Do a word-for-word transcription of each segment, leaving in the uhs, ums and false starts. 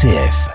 C F.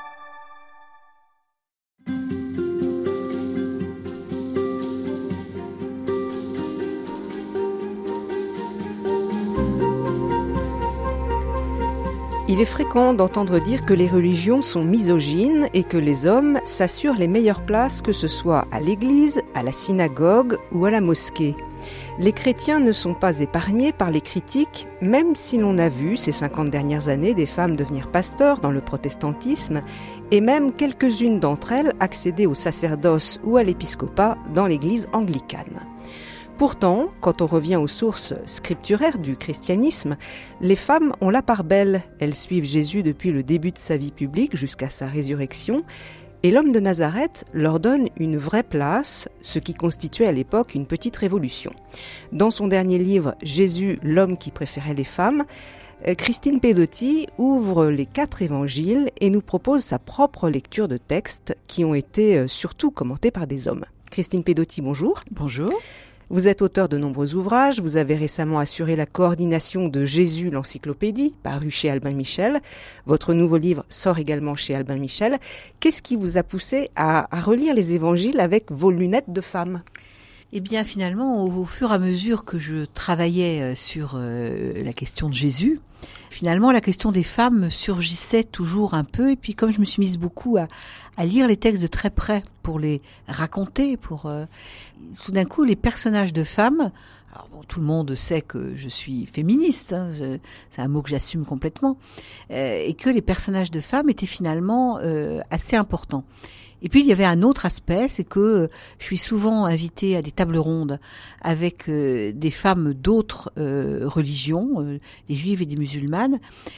Il est fréquent d'entendre dire que les religions sont misogynes et que les hommes s'assurent les meilleures places, que ce soit à l'église, à la synagogue ou à la mosquée. Les chrétiens ne sont pas épargnés par les critiques, même si l'on a vu ces cinquante dernières années des femmes devenir pasteurs dans le protestantisme et même quelques-unes d'entre elles accéder au sacerdoce ou à l'épiscopat dans l'église anglicane. Pourtant, quand on revient aux sources scripturaires du christianisme, les femmes ont la part belle. Elles suivent Jésus depuis le début de sa vie publique jusqu'à sa résurrection, et l'homme de Nazareth leur donne une vraie place, ce qui constituait à l'époque une petite révolution. Dans son dernier livre « Jésus, l'homme qui préférait les femmes », Christine Pedotti ouvre les quatre évangiles et nous propose sa propre lecture de textes qui ont été surtout commentés par des hommes. Christine Pedotti, bonjour. Bonjour. Vous êtes auteur de nombreux ouvrages, vous avez récemment assuré la coordination de Jésus, l'encyclopédie, paru chez Albin Michel. Votre nouveau livre sort également chez Albin Michel. Qu'est-ce qui vous a poussé à, à relire les évangiles avec vos lunettes de femme ? Eh bien, finalement, au, au fur et à mesure que je travaillais sur euh, la question de Jésus, finalement, la question des femmes surgissait toujours un peu. Et puis, comme je me suis mise beaucoup à, à lire les textes de très près pour les raconter, pour euh, tout d'un coup, les personnages de femmes. Alors bon, tout le monde sait que je suis féministe, hein, je, c'est un mot que j'assume complètement, euh, et que les personnages de femmes étaient finalement euh, assez importants. Et puis il y avait un autre aspect, c'est que je suis souvent invitée à des tables rondes avec euh, des femmes d'autres euh, religions, euh, des juives et des musulmanes,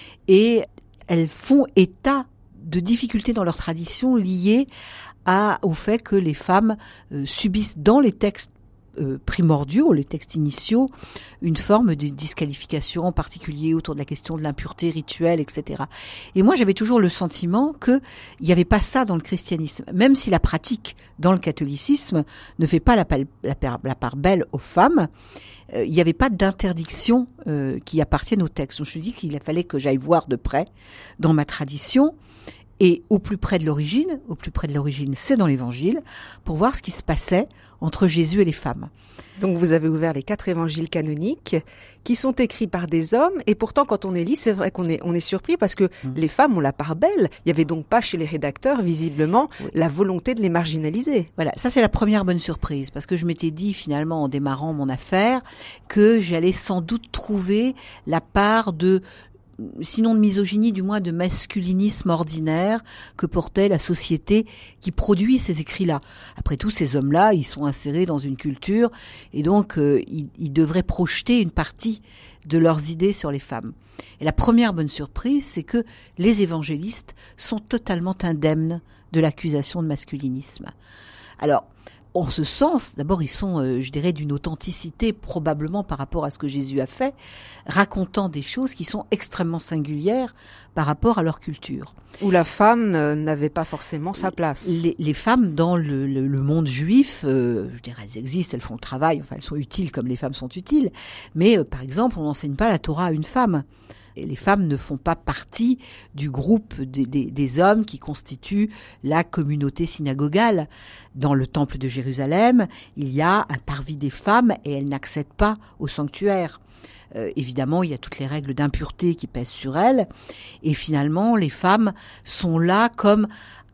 et elles font état de difficultés dans leur tradition liées à, au fait que les femmes euh, subissent dans les textes Euh, primordiaux, les textes initiaux, une forme de disqualification, en particulier autour de la question de l'impureté rituelle, et cetera. Et moi, j'avais toujours le sentiment qu'il n'y avait pas ça dans le christianisme, même si la pratique dans le catholicisme ne fait pas la, la, la part belle aux femmes. Euh, il n'y avait pas d'interdiction euh, qui appartienne au texte. Donc, je me dis qu'il fallait que j'aille voir de près dans ma tradition. Et au plus près de l'origine, au plus près de l'origine, c'est dans l'Évangile, pour voir ce qui se passait entre Jésus et les femmes. Donc vous avez ouvert les quatre évangiles canoniques qui sont écrits par des hommes, et pourtant quand on les lit, c'est vrai qu'on est, on est surpris parce que mmh. les femmes ont la part belle. Il n'y avait donc pas chez les rédacteurs, visiblement, oui. la volonté de les marginaliser. Voilà, ça c'est la première bonne surprise, parce que je m'étais dit finalement en démarrant mon affaire que j'allais sans doute trouver la part de sinon de misogynie, du moins de masculinisme ordinaire que portait la société qui produit ces écrits-là. Après tout, ces hommes-là, ils sont insérés dans une culture et donc euh, ils, ils devraient projeter une partie de leurs idées sur les femmes. Et la première bonne surprise, c'est que les évangélistes sont totalement indemnes de l'accusation de masculinisme. Alors, en ce sens, d'abord, ils sont, euh, je dirais, d'une authenticité probablement par rapport à ce que Jésus a fait, racontant des choses qui sont extrêmement singulières par rapport à leur culture. Où la femme euh, n'avait pas forcément sa place. Les, les femmes dans le, le, le monde juif, euh, je dirais, elles existent, elles font le travail, enfin, elles sont utiles comme les femmes sont utiles. Mais, euh, par exemple, on n'enseigne pas la Torah à une femme. Et les femmes ne font pas partie du groupe des, des, des hommes qui constituent la communauté synagogale. Dans le temple de Jérusalem, il y a un parvis des femmes et elles n'accèdent pas au sanctuaire. Euh, évidemment, il y a toutes les règles d'impureté qui pèsent sur elles. Et finalement, les femmes sont là comme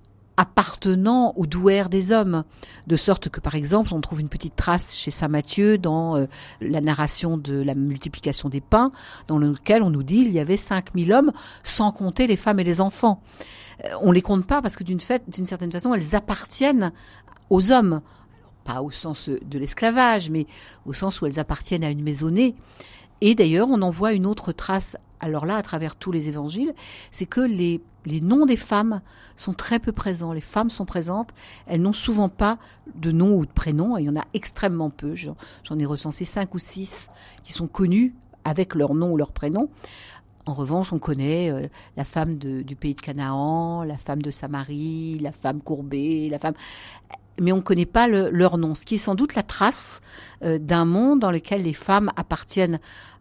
appartenant au douaire des hommes, de sorte que, par exemple, on trouve une petite trace chez saint Matthieu dans euh, la narration de la multiplication des pains, dans lequel on nous dit qu'il y avait cinq mille hommes, sans compter les femmes et les enfants. Euh, on les compte pas parce que d'une, fait, d'une certaine façon, elles appartiennent aux hommes. Alors, pas au sens de l'esclavage, mais au sens où elles appartiennent à une maisonnée. Et d'ailleurs, on en voit une autre trace, alors là, à travers tous les évangiles, c'est que les Les noms des femmes sont très peu présents. Les femmes sont présentes, elles n'ont souvent pas de nom ou de prénom. Il y en a extrêmement peu. J'en, j'en ai recensé cinq ou six qui sont connus avec leur nom ou leur prénom. En revanche, on connaît euh, la femme de, du pays de Canaan, la femme de Samarie, la femme courbée, la femme... mais on ne connaît pas le, leur nom, ce qui est sans doute la trace euh, d'un monde dans lequel les femmes appartiennent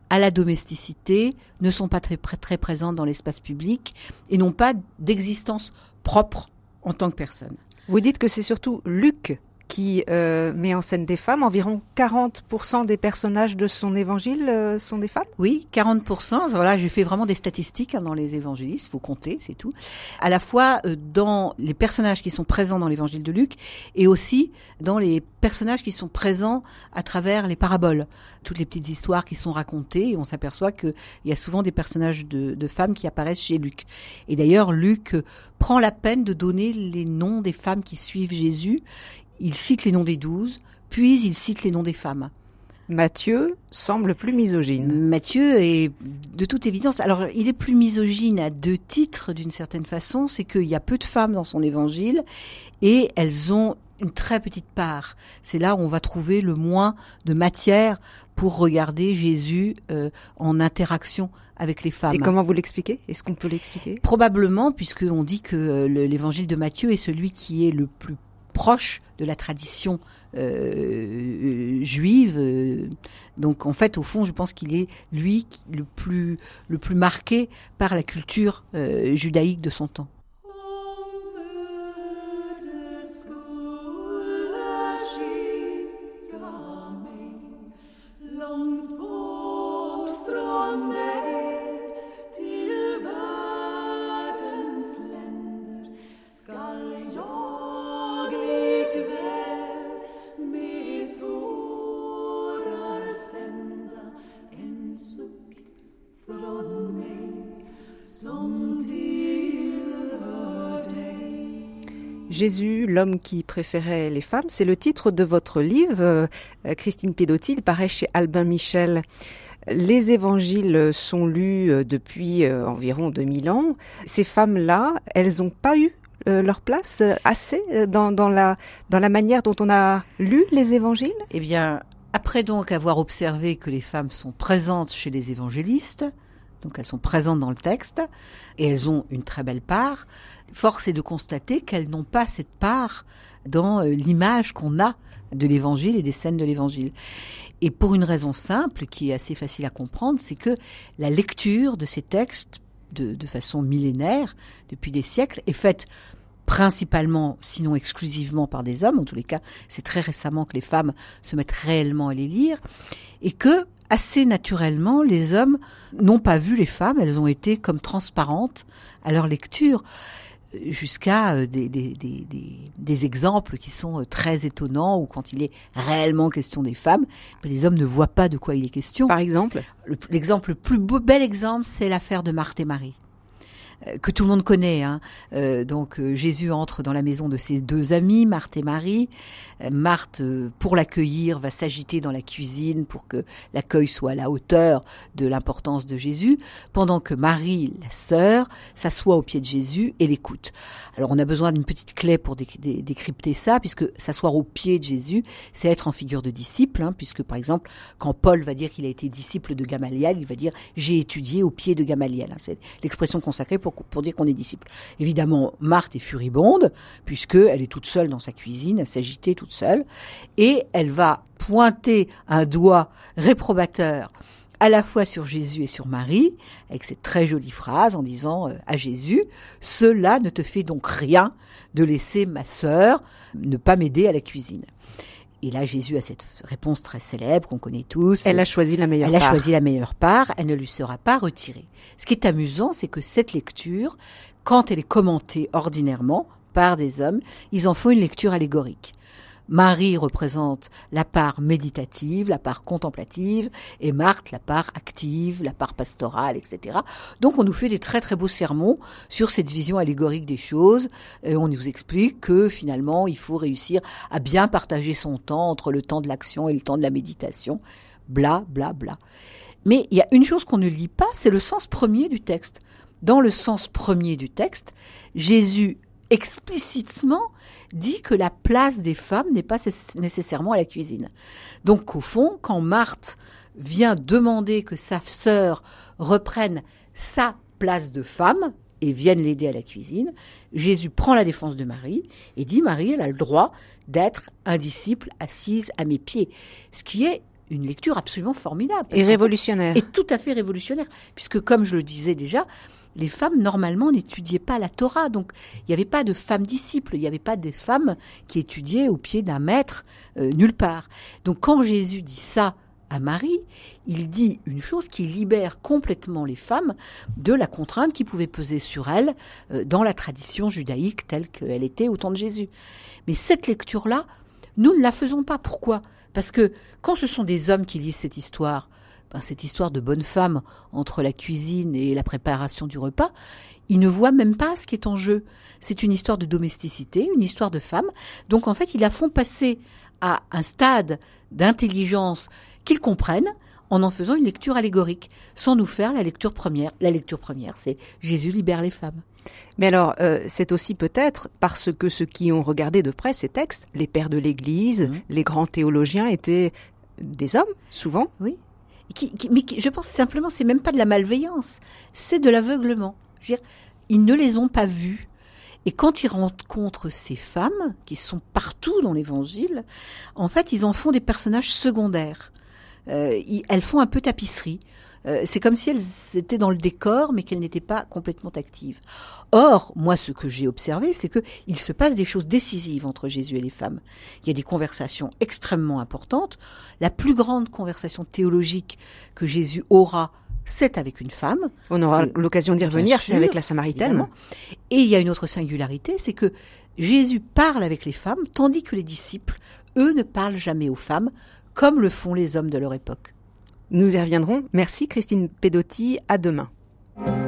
à la domesticité, ne sont pas très, très présentes dans l'espace public et n'ont pas d'existence propre en tant que personne. Vous dites que c'est surtout Luc qui euh, met en scène des femmes. Environ quarante pour cent des personnages de son évangile euh, sont des femmes. Oui, quarante pour cent. Voilà, j'ai fait vraiment des statistiques hein, dans les évangélistes, faut compter, c'est tout. À la fois euh, dans les personnages qui sont présents dans l'évangile de Luc et aussi dans les personnages qui sont présents à travers les paraboles. Toutes les petites histoires qui sont racontées, et on s'aperçoit qu'il y a souvent des personnages de, de femmes qui apparaissent chez Luc. Et d'ailleurs, Luc euh, prend la peine de donner les noms des femmes qui suivent Jésus. Il cite les noms des douze, puis il cite les noms des femmes. Matthieu semble plus misogyne. Matthieu est de toute évidence, alors il est plus misogyne à deux titres d'une certaine façon, c'est qu'il y a peu de femmes dans son évangile et elles ont une très petite part. C'est là où on va trouver le moins de matière pour regarder Jésus euh, en interaction avec les femmes. Et comment vous l'expliquez ? Est-ce qu'on peut l'expliquer ? Probablement, puisqu'on dit que euh, l'évangile de Matthieu est celui qui est le plus proche de la tradition euh, juive. Euh, donc en fait, au fond, je pense qu'il est lui le plus le plus marqué par la culture euh, judaïque de son temps. Jésus, l'homme qui préférait les femmes, c'est le titre de votre livre, euh, Christine Pedotti, il paraît chez Albin Michel. Les évangiles sont lus depuis euh, environ deux mille ans. Ces femmes-là, elles n'ont pas eu euh, leur place assez dans, dans, la, dans la manière dont on a lu les évangiles ? Eh bien, après donc avoir observé que les femmes sont présentes chez les évangélistes, donc elles sont présentes dans le texte, et elles ont une très belle part, force est de constater qu'elles n'ont pas cette part dans l'image qu'on a de l'évangile et des scènes de l'évangile. Et pour une raison simple, qui est assez facile à comprendre, c'est que la lecture de ces textes, de, de façon millénaire, depuis des siècles, est faite principalement, sinon exclusivement par des hommes. En tous les cas, c'est très récemment que les femmes se mettent réellement à les lire, et que, assez naturellement, les hommes n'ont pas vu les femmes, elles ont été comme transparentes à leur lecture, jusqu'à des, des, des, des, des exemples qui sont très étonnants, où quand il est réellement question des femmes, les hommes ne voient pas de quoi il est question. Par exemple ? L'exemple, le plus beau, bel exemple, c'est l'affaire de Marthe et Marie, que tout le monde connaît. Hein. Euh, donc euh, Jésus entre dans la maison de ses deux amies, Marthe et Marie. Euh, Marthe, euh, pour l'accueillir, va s'agiter dans la cuisine pour que l'accueil soit à la hauteur de l'importance de Jésus, pendant que Marie, la sœur, s'assoit au pied de Jésus et l'écoute. Alors on a besoin d'une petite clé pour dé- dé- décrypter ça, puisque s'asseoir au pied de Jésus, c'est être en figure de disciple, hein, puisque par exemple, quand Paul va dire qu'il a été disciple de Gamaliel, il va dire « j'ai étudié au pied de Gamaliel hein. ». C'est l'expression consacrée pour Pour, pour dire qu'on est disciple. Évidemment, Marthe est furibonde, puisqu'elle est toute seule dans sa cuisine, elle s'agitait toute seule, et elle va pointer un doigt réprobateur à la fois sur Jésus et sur Marie, avec cette très jolie phrase en disant euh, à Jésus, « Cela ne te fait donc rien de laisser ma sœur ne pas m'aider à la cuisine. » Et là, Jésus a cette réponse très célèbre qu'on connaît tous. Elle a choisi la meilleure elle part. Elle a choisi la meilleure part, elle ne lui sera pas retirée. Ce qui est amusant, c'est que cette lecture, quand elle est commentée ordinairement par des hommes, ils en font une lecture allégorique. Marie représente la part méditative, la part contemplative, et Marthe la part active, la part pastorale, et cetera. Donc on nous fait des très très beaux sermons sur cette vision allégorique des choses, et on nous explique que finalement il faut réussir à bien partager son temps entre le temps de l'action et le temps de la méditation, bla bla bla. Mais il y a une chose qu'on ne lit pas, c'est le sens premier du texte. Dans le sens premier du texte, Jésus explicitement dit que la place des femmes n'est pas nécessairement à la cuisine. Donc au fond, quand Marthe vient demander que sa sœur reprenne sa place de femme et vienne l'aider à la cuisine, Jésus prend la défense de Marie et dit « Marie, elle a le droit d'être un disciple assise à mes pieds ». Ce qui est une lecture absolument formidable. Et révolutionnaire. Et tout à fait révolutionnaire, puisque comme je le disais déjà, les femmes, normalement, n'étudiaient pas la Torah. Donc, il n'y avait pas de femmes disciples. Il n'y avait pas des femmes qui étudiaient au pied d'un maître, euh, nulle part. Donc, quand Jésus dit ça à Marie, il dit une chose qui libère complètement les femmes de la contrainte qui pouvait peser sur elles euh, dans la tradition judaïque telle qu'elle était au temps de Jésus. Mais cette lecture-là, nous ne la faisons pas. Pourquoi ? Parce que quand ce sont des hommes qui lisent cette histoire, ben cette histoire de bonne femme entre la cuisine et la préparation du repas, ils ne voient même pas ce qui est en jeu. C'est une histoire de domesticité, une histoire de femme. Donc en fait, ils la font passer à un stade d'intelligence qu'ils comprennent en en faisant une lecture allégorique, sans nous faire la lecture première. La lecture première, c'est Jésus libère les femmes. Mais alors, euh, c'est aussi peut-être parce que ceux qui ont regardé de près ces textes, les pères de l'Église, mmh. les grands théologiens étaient des hommes, souvent. Oui. Qui, qui, mais qui, je pense simplement, c'est même pas de la malveillance, c'est de l'aveuglement. Je veux dire, ils ne les ont pas vus. Et quand ils rencontrent ces femmes, qui sont partout dans l'Évangile, en fait, ils en font des personnages secondaires. Euh, ils, elles font un peu tapisserie. Euh, c'est comme si elles étaient dans le décor, mais qu'elles n'étaient pas complètement actives. Or, moi, ce que j'ai observé, c'est que il se passe des choses décisives entre Jésus et les femmes. Il y a des conversations extrêmement importantes. La plus grande conversation théologique que Jésus aura, c'est avec une femme. On aura c'est, l'occasion d'y revenir, sûr, c'est avec la Samaritaine. Évidemment. Et il y a une autre singularité, c'est que Jésus parle avec les femmes, tandis que les disciples, eux, ne parlent jamais aux femmes, comme le font les hommes de leur époque. Nous y reviendrons. Merci Christine Pedotti, à demain.